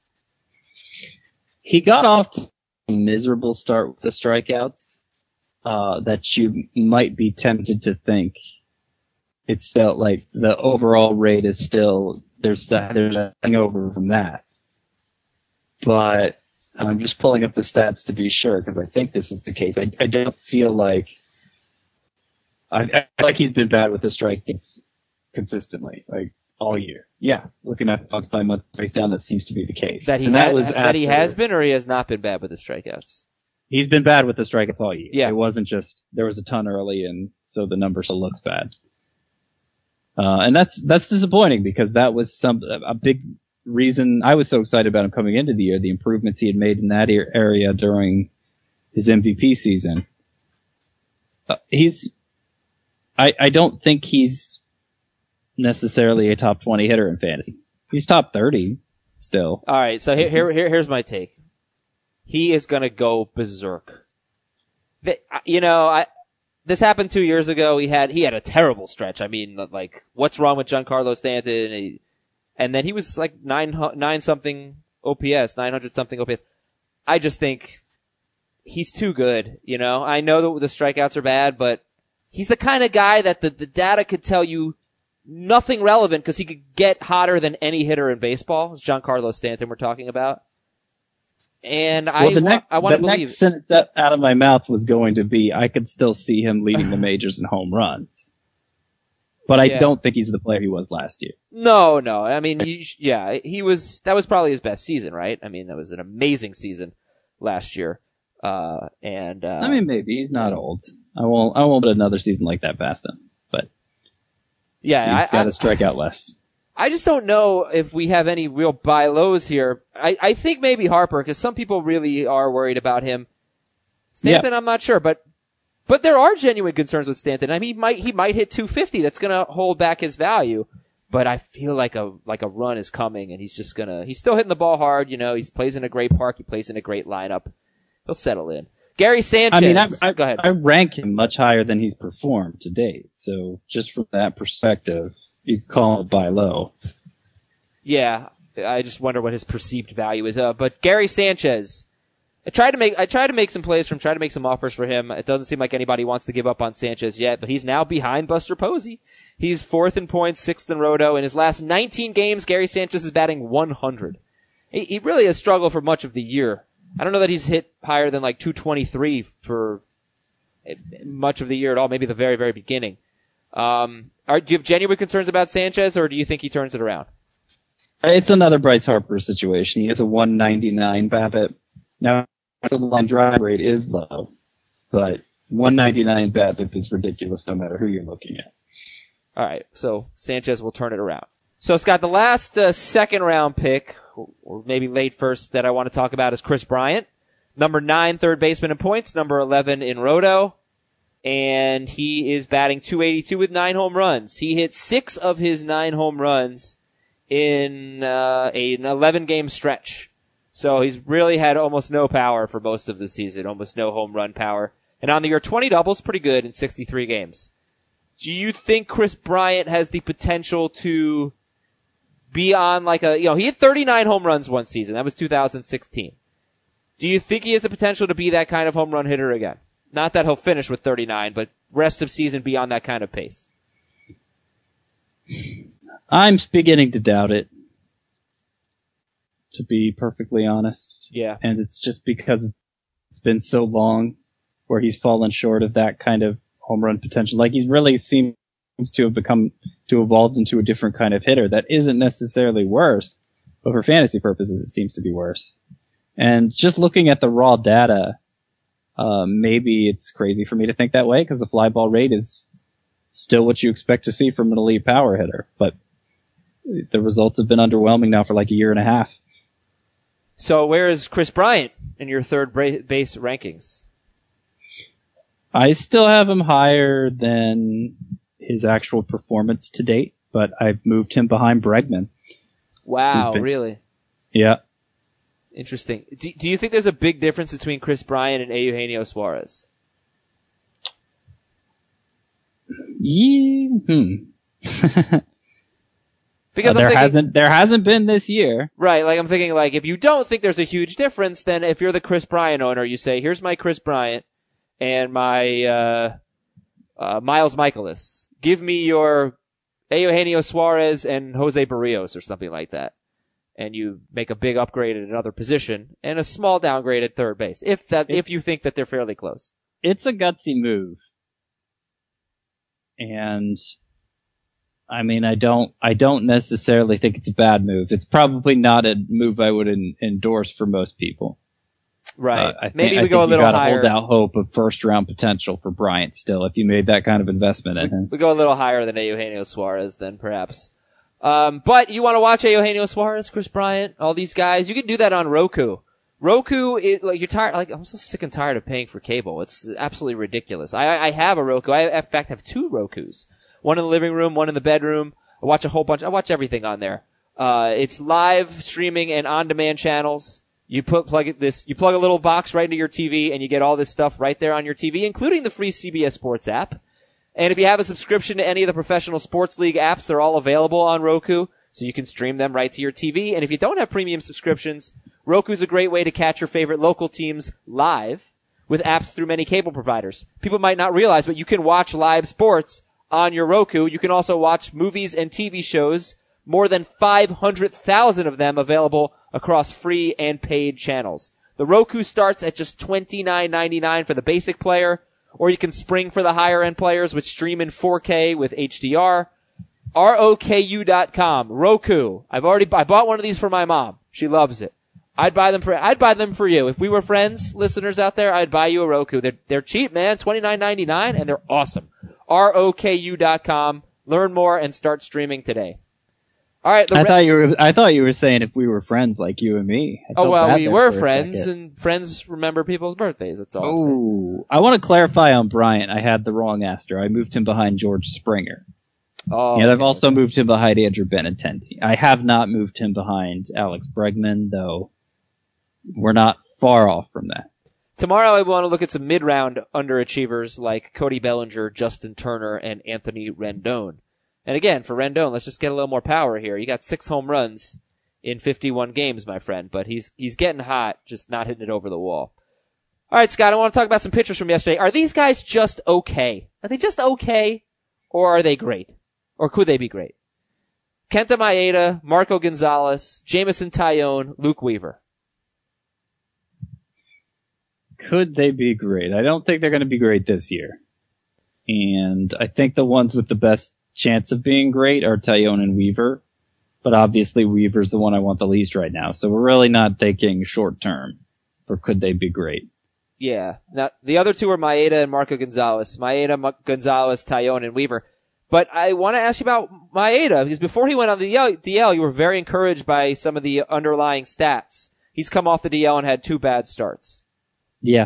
He got off to a miserable start with the strikeouts, that you might be tempted to think it's still, like, the overall rate is still, there's a hangover from that. But I'm just pulling up the stats to be sure, because I think this is the case. I don't feel like I feel like he's been bad with the strikeouts consistently, like all year. Yeah, looking at the by month breakdown, that seems to be the case. That he has been, or he has not been bad with the strikeouts. He's been bad with the strikeouts all year. Yeah, it wasn't just there was a ton early, and so the number still looks bad. And that's disappointing, because that was a big reason I was so excited about him coming into the year, the improvements he had made in that area during his MVP season. I don't think he's necessarily a top 20 hitter in fantasy. He's top 30 still. All right, so here's my take. He is going to go berserk. This happened 2 years ago. He had a terrible stretch. I mean, like, what's wrong with Giancarlo Stanton? And then he was like 900 something OPS. I just think he's too good, I know that the strikeouts are bad, but he's the kind of guy that the data could tell you nothing relevant, because he could get hotter than any hitter in baseball. It's Giancarlo Stanton we're talking about. And Well, I want to the believe. next sentence out of my mouth was going to be, I could still see him leading the majors in home runs. But I Yeah. don't think he's the player he was last year. No. I mean, that was probably his best season, right? I mean, that was an amazing season last year. I mean, maybe he's not old. I won't put another season like that past him. But yeah, he's got to strike out less. I just don't know if we have any real buy lows here. I think maybe Harper, because some people really are worried about him. Stanton, I'm not sure, but there are genuine concerns with Stanton. I mean, he might hit 250. That's going to hold back his value. But I feel like a run is coming, and he's still hitting the ball hard. You know, he plays in a great park. He plays in a great lineup. He'll settle in. Gary Sanchez. I mean, go ahead. I rank him much higher than he's performed to date. So just from that perspective, you could call him a buy low. Yeah, I just wonder what his perceived value is. But Gary Sanchez, I tried to make some plays for him, tried to make some offers for him. It doesn't seem like anybody wants to give up on Sanchez yet, but he's now behind Buster Posey. He's 4th in points, 6th in roto. In his last 19 games, Gary Sanchez is batting 100. He really has struggled for much of the year. I don't know that he's hit higher than like 223 for much of the year at all, maybe the very, very beginning. Do you have genuine concerns about Sanchez, or do you think he turns it around? It's another Bryce Harper situation. He has a 199 BABIP. Now, the line drive rate is low, but 199 BABIP is ridiculous no matter who you're looking at. All right, so Sanchez will turn it around. So, Scott, the last second round pick, or maybe late first, that I want to talk about is Chris Bryant. Number 9 third baseman in points, number 11 in roto, and he is batting 282 with 9 home runs. He hit 6 of his 9 home runs in an 11-game stretch. So he's really had almost no power for most of the season, almost no home run power. And on the year, 20 doubles, pretty good in 63 games. Do you think Chris Bryant has the potential to be on he hit 39 home runs one season. That was 2016. Do you think he has the potential to be that kind of home run hitter again? Not that he'll finish with 39, but rest of season be on that kind of pace. I'm beginning to doubt it, to be perfectly honest. Yeah. And it's just because it's been so long where he's fallen short of that kind of home run potential. Like, he really seems to have evolved into a different kind of hitter that isn't necessarily worse, but for fantasy purposes it seems to be worse. And just looking at the raw data, maybe it's crazy for me to think that way because the fly ball rate is still what you expect to see from an elite power hitter, but the results have been underwhelming now for like a year and a half. So where is Chris Bryant in your third base rankings? I still have him higher than his actual performance to date, but I've moved him behind Bregman. Wow, really? Yeah. Interesting. Do you think there's a big difference between Chris Bryant and Eugenio Suarez? Yeah. Because there hasn't been this year. Right, like I'm thinking like if you don't think there's a huge difference, then if you're the Chris Bryant owner, you say, here's my Chris Bryant and my Miles Michaelis. Give me your Eugenio Suarez and Jose Barrios or something like that. And you make a big upgrade at another position and a small downgrade at third base. If you think that they're fairly close. It's a gutsy move. And I mean, I don't necessarily think it's a bad move. It's probably not a move I would endorse for most people. Right. Maybe we go a little higher. You got to hold out hope of first round potential for Bryant still if you made that kind of investment in him. We go a little higher than Eugenio Suarez then perhaps. But you want to watch Eugenio Suarez, Chris Bryant, all these guys, you can do that on Roku. Roku is like, you're tired, like, I'm so sick and tired of paying for cable. It's absolutely ridiculous. I have a Roku. I, in fact, have 2 Rokus. One in the living room, one in the bedroom. I watch watch everything on there. It's live streaming and on-demand channels. You plug a little box right into your TV and you get all this stuff right there on your TV, including the free CBS Sports app. And if you have a subscription to any of the professional sports league apps, they're all available on Roku, so you can stream them right to your TV. And if you don't have premium subscriptions, Roku's a great way to catch your favorite local teams live with apps through many cable providers. People might not realize, but you can watch live sports on your Roku. You can also watch movies and TV shows, more than 500,000 of them available across free and paid channels. The Roku starts at just $29.99 for the basic player, or you can spring for the higher end players with stream in 4K with HDR. ROKU.com. Roku. I bought one of these for my mom. She loves it. I'd buy them for you. If we were friends, listeners out there, I'd buy you a Roku. They're cheap, man. $29.99 and they're awesome. ROKU.com. Learn more and start streaming today. All right. I thought you were saying if we were friends like you and me. We were friends, and friends remember people's birthdays. That's all. I'm saying. I want to clarify on Bryant. I had the wrong Aster. I moved him behind George Springer. Oh, and okay, I've also moved him behind Andrew Benintendi. I have not moved him behind Alex Bregman, though we're not far off from that. Tomorrow I want to look at some mid-round underachievers like Cody Bellinger, Justin Turner, and Anthony Rendon. And again, for Rendon, let's just get a little more power here. You got 6 home runs in 51 games, my friend, but he's getting hot, just not hitting it over the wall. All right, Scott, I want to talk about some pitchers from yesterday. Are these guys just okay? Are they just okay, or are they great? Or could they be great? Kenta Maeda, Marco Gonzalez, Jameson Taillon, Luke Weaver. Could they be great? I don't think they're going to be great this year. And I think the ones with the best chance of being great are Taillon and Weaver. But obviously Weaver's the one I want the least right now. So we're really not thinking short term for could they be great. Yeah. Now, the other two are Maeda and Marco Gonzalez. Maeda, Gonzalez, Taillon, and Weaver. But I want to ask you about Maeda, because before he went on the DL, you were very encouraged by some of the underlying stats. He's come off the DL and had 2 bad starts. Yeah,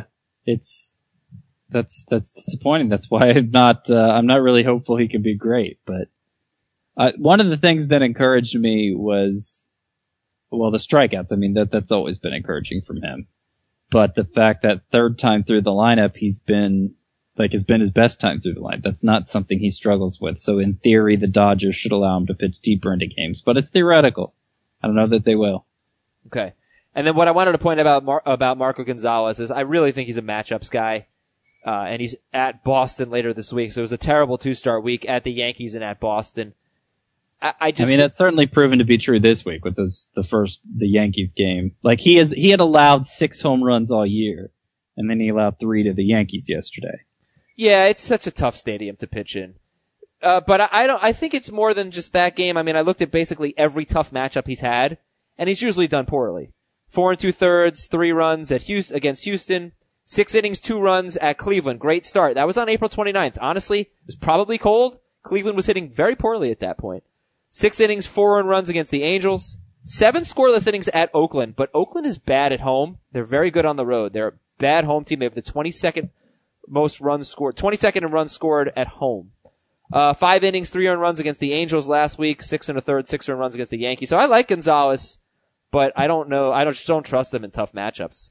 that's disappointing. That's why I'm not really hopeful he can be great. But one of the things that encouraged me was, well, the strikeouts. I mean, that's always been encouraging from him. But the fact that third time through the lineup, has been his best time through the line. That's not something he struggles with. So in theory, the Dodgers should allow him to pitch deeper into games, but it's theoretical. I don't know that they will. Okay. And then what I wanted to point out about Marco Gonzalez is I really think he's a matchups guy. And he's at Boston later this week. So it was a terrible 2-start week at the Yankees and at Boston. I mean, that's certainly proven to be true this week with the Yankees game. Like he had allowed 6 home runs all year, and then he allowed 3 to the Yankees yesterday. Yeah, it's such a tough stadium to pitch in. But I think it's more than just that game. I mean, I looked at basically every tough matchup he's had, and he's usually done poorly. 4 2/3, 3 runs against Houston, 6 innings, 2 runs at Cleveland. Great start. That was on April 29th. Honestly, it was probably cold. Cleveland was hitting very poorly at that point. 6 innings, 4 earned runs against the Angels. 7 scoreless innings at Oakland, but Oakland is bad at home. They're very good on the road. They're a bad home team. They have the 22nd most runs scored, 22nd in runs scored at home. 5 innings, 3 earned runs against the Angels last week, 6 1/3, 6 earned runs against the Yankees. So I like Gonzalez, but I don't know. I just don't trust them in tough matchups.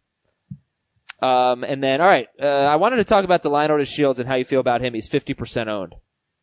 And then, all right, I wanted to talk about Delino DeShields and how you feel about him. He's 50% owned.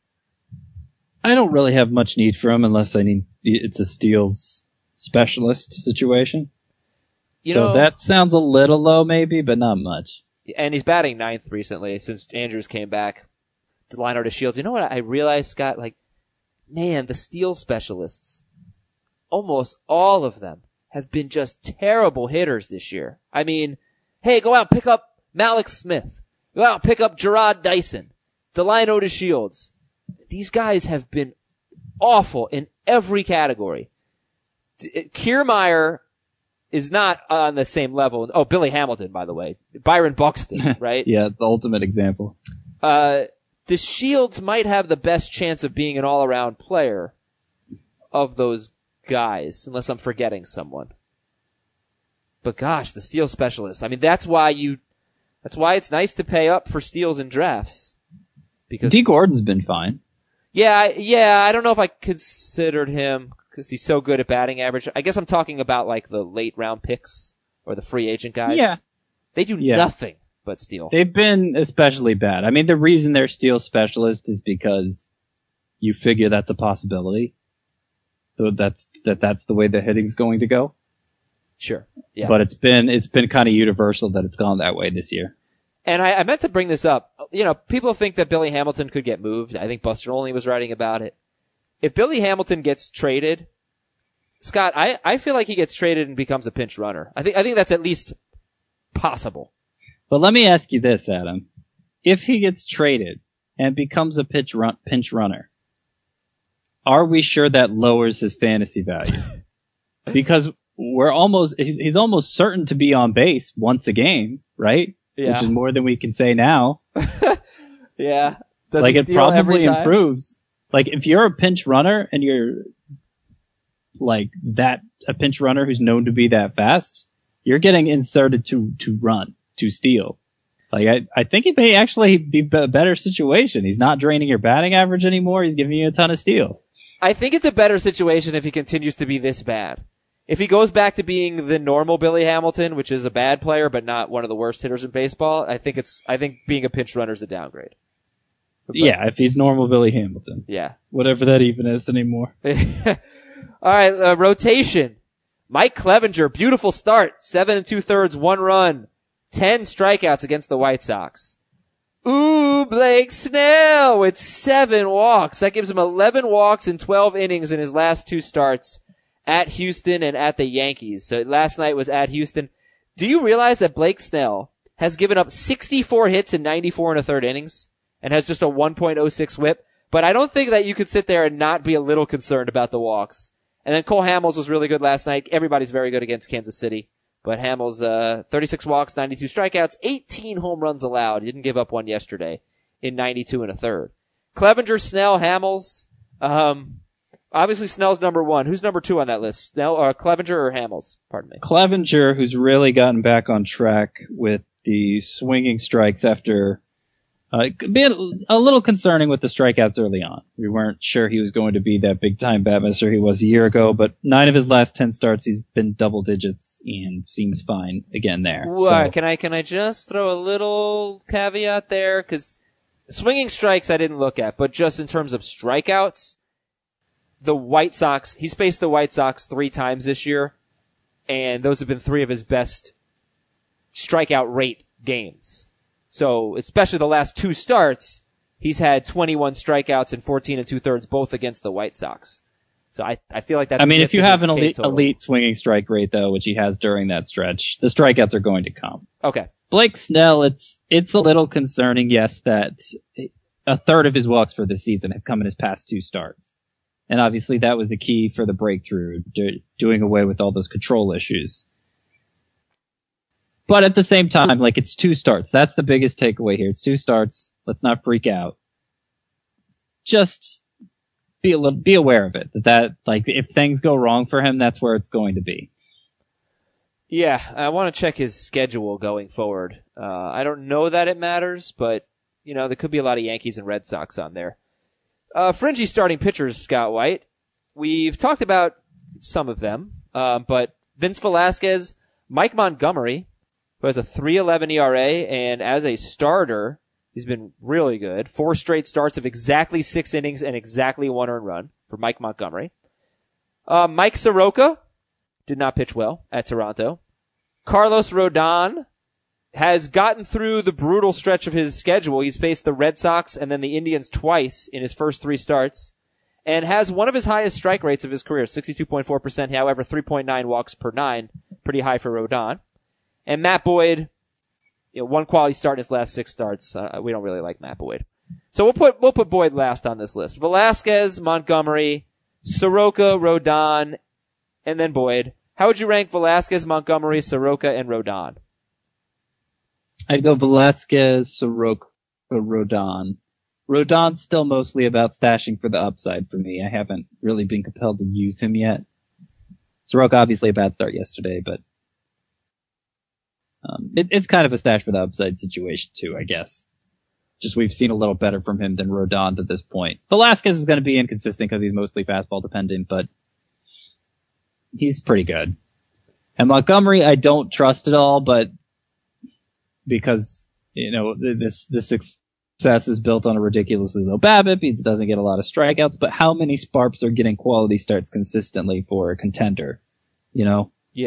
I don't really have much need for him unless it's a steals specialist situation. So that sounds a little low maybe, but not much. And he's batting 9th recently since Andrews came back. Delino DeShields. You know what I realized, Scott? Like, man, the steal specialists, almost all of them have been just terrible hitters this year. I mean, hey, go out and pick up Malik Smith. Go out and pick up Gerard Dyson. Delino DeShields. These guys have been awful in every category. Kiermaier is not on the same level. Oh, Billy Hamilton, by the way. Byron Buxton, right? Yeah, the ultimate example. DeShields might have the best chance of being an all-around player of those guys, unless I'm forgetting someone. But gosh, the steal specialist. I mean, that's why it's nice to pay up for steals in drafts. Because D. Gordon's been fine. Yeah, I don't know if I considered him because he's so good at batting average. I guess I'm talking about like the late round picks or the free agent guys. Yeah. They do nothing but steal. They've been especially bad. I mean, the reason they're steal specialists is because you figure that's a possibility. So that's the way the hitting's going to go. Sure. Yeah. But it's been kind of universal that it's gone that way this year. And I meant to bring this up. You know, people think that Billy Hamilton could get moved. I think Buster Olney was writing about it. If Billy Hamilton gets traded, Scott, I feel like he gets traded and becomes a pinch runner. I think that's at least possible. But let me ask you this, Adam. If he gets traded and becomes a pinch runner, are we sure that lowers his fantasy value? Because he's almost certain to be on base once a game, right? Yeah. Which is more than we can say now. Yeah. Does Like he it steal every probably time? improves. Like if you're a pinch runner and you're like a pinch runner who's known to be that fast, you're getting inserted to run, to steal. Like I think it may actually be a better situation. He's not draining your batting average anymore. He's giving you a ton of steals. I think it's a better situation if he continues to be this bad. If he goes back to being the normal Billy Hamilton, which is a bad player but not one of the worst hitters in baseball, I think being a pinch runner is a downgrade. But, Yeah, if he's normal Billy Hamilton. Yeah. Whatever that even is anymore. All right, rotation. Mike Clevenger, beautiful start. 7 2/3, 1 run, 10 strikeouts against the White Sox. Ooh, Blake Snell with 7 walks. That gives him 11 walks in 12 innings in his last 2 starts at Houston and at the Yankees. So last night was at Houston. Do you realize that Blake Snell has given up 64 hits in 94 1/3 innings and has just a 1.06 whip? But I don't think that you could sit there and not be a little concerned about the walks. And then Cole Hamels was really good last night. Everybody's very good against Kansas City. But Hamels, 36 walks, 92 strikeouts, 18 home runs allowed. He didn't give up one yesterday in 92 1/3. Clevenger, Snell, Hamels. Obviously Snell's number 1. Who's number 2 on that list? Snell or Clevenger or Hamels? Pardon me. Clevenger, who's really gotten back on track with the swinging strikes after being a little concerning with the strikeouts early on. We weren't sure he was going to be that big-time Batmister he was a year ago, but 9 of his last 10 starts, he's been double digits and seems fine again there. Well, So, can I just throw a little caveat there? Because swinging strikes I didn't look at, but just in terms of strikeouts, the White Sox, he's faced the White Sox 3 times this year, and those have been 3 of his best strikeout rate games. So, especially the last 2 starts, he's had 21 strikeouts and 14 2/3, both against the White Sox. So I feel like that's. I mean, if you have an elite elite swinging strike rate, though, which he has during that stretch, the strikeouts are going to come. Okay. Blake Snell, it's a little concerning, yes, that a third of his walks for the season have come in his past 2 starts. And obviously that was the key for the breakthrough, doing away with all those control issues. But at the same time, like, it's 2 starts. That's the biggest takeaway here. It's 2 starts. Let's not freak out. Just be aware of it. That like, if things go wrong for him, that's where it's going to be. Yeah, I want to check his schedule going forward. I don't know that it matters, but, there could be a lot of Yankees and Red Sox on there. Fringy starting pitchers, Scott White. We've talked about some of them, but Vince Velasquez, Mike Montgomery, who has a 3.11 ERA, and as a starter, he's been really good. 4 straight starts of exactly 6 innings and exactly 1 earned run for Mike Montgomery. Mike Soroka did not pitch well at Toronto. Carlos Rodon has gotten through the brutal stretch of his schedule. He's faced the Red Sox and then the Indians twice in his first 3 starts, and has one of his highest strike rates of his career, 62.4%, however, 3.9 walks per 9, pretty high for Rodon. And Matt Boyd, 1 quality start in his last 6 starts. We don't really like Matt Boyd. So we'll put Boyd last on this list. Velasquez, Montgomery, Soroka, Rodon, and then Boyd. How would you rank Velasquez, Montgomery, Soroka, and Rodon? I'd go Velasquez, Soroka, Rodon. Rodon's still mostly about stashing for the upside for me. I haven't really been compelled to use him yet. Soroka, obviously a bad start yesterday, but it's kind of a stash for the upside situation too, I guess. Just we've seen a little better from him than Rodon to this point. Velasquez is going to be inconsistent because he's mostly fastball dependent, but he's pretty good. And Montgomery, I don't trust at all, but because, this success is built on a ridiculously low BABIP, he doesn't get a lot of strikeouts, but how many Sparps are getting quality starts consistently for a contender? Yeah.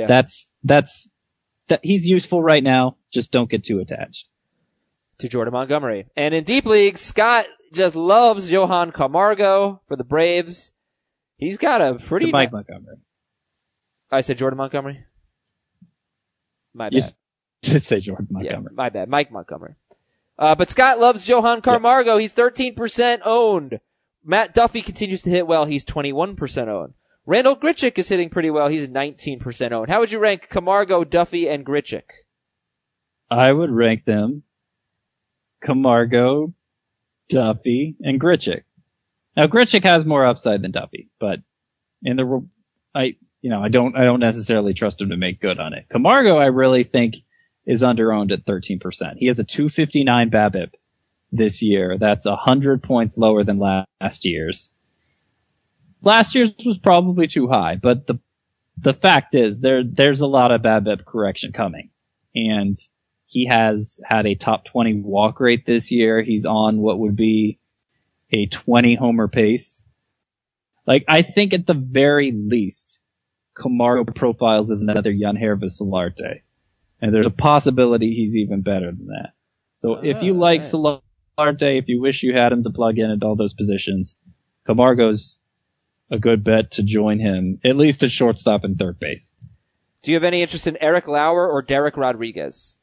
He's useful right now. Just don't get too attached. To Jordan Montgomery. And in Deep League, Scott just loves Johan Camargo for the Braves. He's got a pretty... Mike Montgomery. I said Jordan Montgomery? My You bad. to say Jordan Yeah, Montgomery. my bad. Mike Montgomery. But Scott loves Johan Camargo. He's 13% owned. Matt Duffy continues to hit well. He's 21% owned. Randall Grichuk is hitting pretty well. He's 19% owned. How would you rank Camargo, Duffy, and Grichuk? I would rank them Camargo, Duffy, and Grichuk. Now Grichuk has more upside than Duffy, but I don't necessarily trust him to make good on it. Camargo, I really think, is underowned at 13%. He has a 259 BABIP this year. That's 100 points lower than last year's. Last year's was probably too high, but the fact is there's a lot of BABIP correction coming, and he has had a top 20 walk rate this year. He's on what would be a 20 homer pace. Like, I think at the very least, Camargo profiles as another Yangervis Solarte. And there's a possibility he's even better than that. So if you like Solarte, if you wish you had him to plug in at all those positions, Camargo's a good bet to join him, at least at shortstop and third base. Do you have any interest in Eric Lauer or Derek Rodriguez?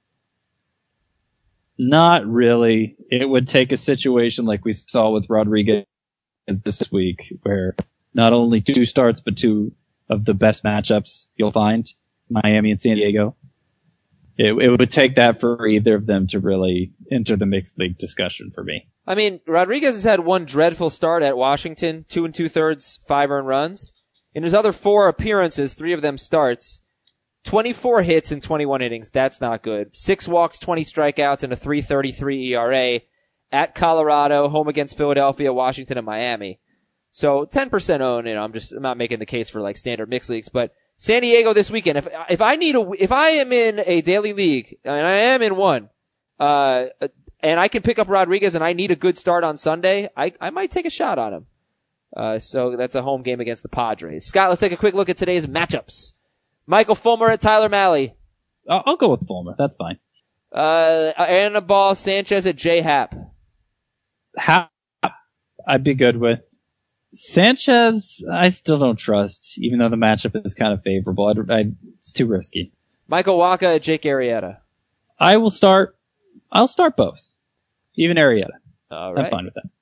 Not really. It would take a situation like we saw with Rodriguez this week, where not only 2 starts, but 2 of the best matchups you'll find, Miami and San Diego. It would take that for either of them to really enter the mixed league discussion for me. I mean, Rodriguez has had one dreadful start at Washington, 2 2/3, 5 earned runs. In his other 4 appearances, 3 of them starts, 24 hits in 21 innings. That's not good. 6 walks, 20 strikeouts, and a 3.33 ERA at Colorado, home against Philadelphia, Washington, and Miami. So 10% owned. I'm not making the case for like standard mixed leagues, but San Diego this weekend. If I am in a daily league, and I am in one, and I can pick up Rodriguez and I need a good start on Sunday, I might take a shot on him. So that's a home game against the Padres. Scott, let's take a quick look at today's matchups. Michael Fulmer at Tyler Mahle. I'll go with Fulmer. That's fine. Anibal Sanchez at J Happ. Happ, I'd be good with. Sanchez, I still don't trust, even though the matchup is kind of favorable. It's too risky. Michael Wacha at Jake Arrieta. I'll start both. Even Arrieta. All right. I'm fine with that.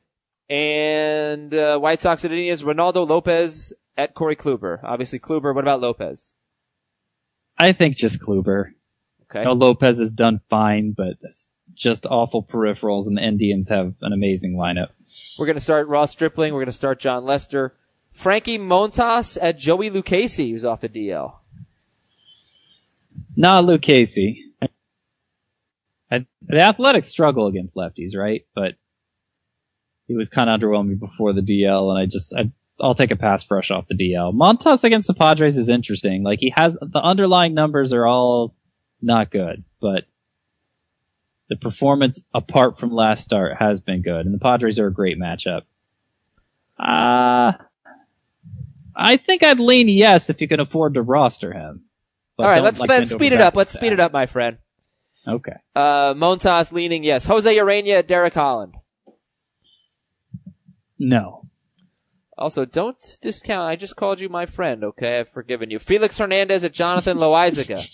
And White Sox at Indians, Ronaldo Lopez at Corey Kluber. Obviously Kluber. What about Lopez? I think just Kluber. Okay. No, Lopez has done fine, but it's just awful peripherals, and the Indians have an amazing lineup. We're going to start Ross Stripling. We're going to start John Lester. Frankie Montas at Joey Lucchesi, who's off the DL. Nah, Lucchesi. The Athletics struggle against lefties, right? But he was kind of underwhelming before the DL, and I'll take a pass brush off the DL. Montas against the Padres is interesting. Like, the underlying numbers are all not good, but the performance apart from last start has been good, and the Padres are a great matchup. I think I'd lean yes if you can afford to roster him. All right, let's speed it up. Let's speed it up, my friend. Okay. Montas leaning yes. Jose Urena at Derek Holland. No. Also, don't discount. I just called you my friend, okay? I've forgiven you. Felix Hernandez at Jonathan Loaizaga.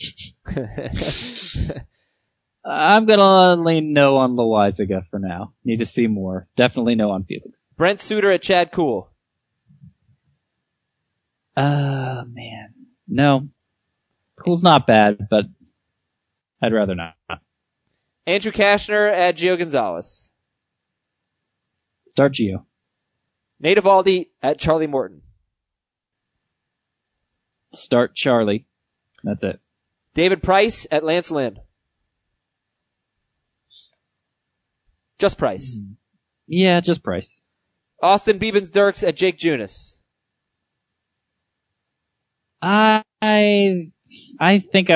I'm gonna lean no on Loaizaga for now. Need to see more. Definitely no on Felix. Brent Suter at Chad Kuhl. Man. No. Kuhl's not bad, but I'd rather not. Andrew Kashner at Gio Gonzalez. Start Gio. Nate Eovaldi at Charlie Morton. Start Charlie. That's it. David Price at Lance Lynn. Just Price. Yeah, just Price. Austin Biebens-Dirks at Jake Junis. I think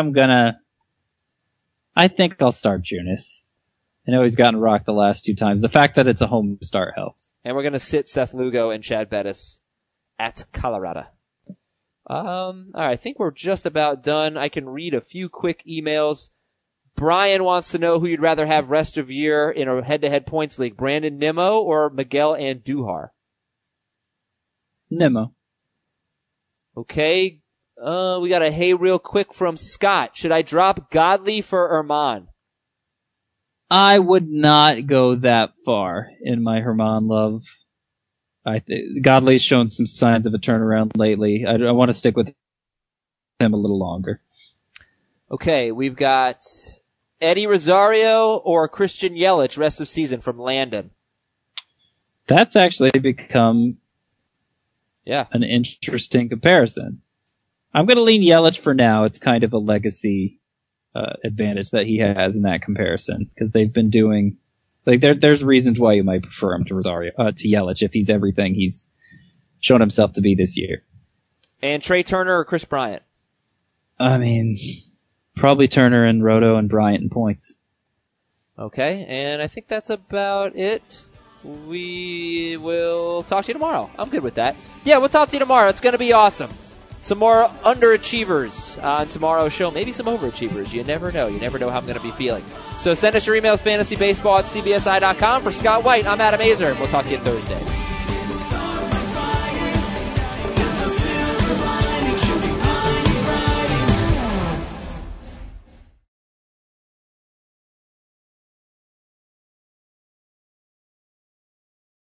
I'll start Junis. I know he's gotten rocked the last 2 times. The fact that it's a home start helps. And we're going to sit Seth Lugo and Chad Bettis at Colorado. All right, I think we're just about done. I can read a few quick emails. Brian wants to know who you'd rather have rest of year in a head-to-head points league, Brandon Nimmo or Miguel Andujar? Nimmo. Okay. We got a hey real quick from Scott. Should I drop Godley for Herman? I would not go that far in my Herman love. Godley's shown some signs of a turnaround lately. I want to stick with him a little longer. Okay, we've got Eddie Rosario or Christian Yelich rest of season from Landon. That's actually become an interesting comparison. I'm going to lean Yelich for now. It's kind of a legacy advantage that he has in that comparison because they've been doing there's reasons why you might prefer him to Yelich if he's everything he's shown himself to be this year. And Trey Turner or Chris Bryant? I mean, probably Turner and Roto and Bryant in points. Okay, and I think that's about it. We will talk to you tomorrow. I'm good with that. Yeah, we'll talk to you tomorrow. It's going to be awesome. Some more underachievers on tomorrow's show. Maybe some overachievers. You never know. You never know how I'm going to be feeling. So send us your emails, fantasybaseball@cbsi.com. For Scott White, I'm Adam Azer, and we'll talk to you Thursday.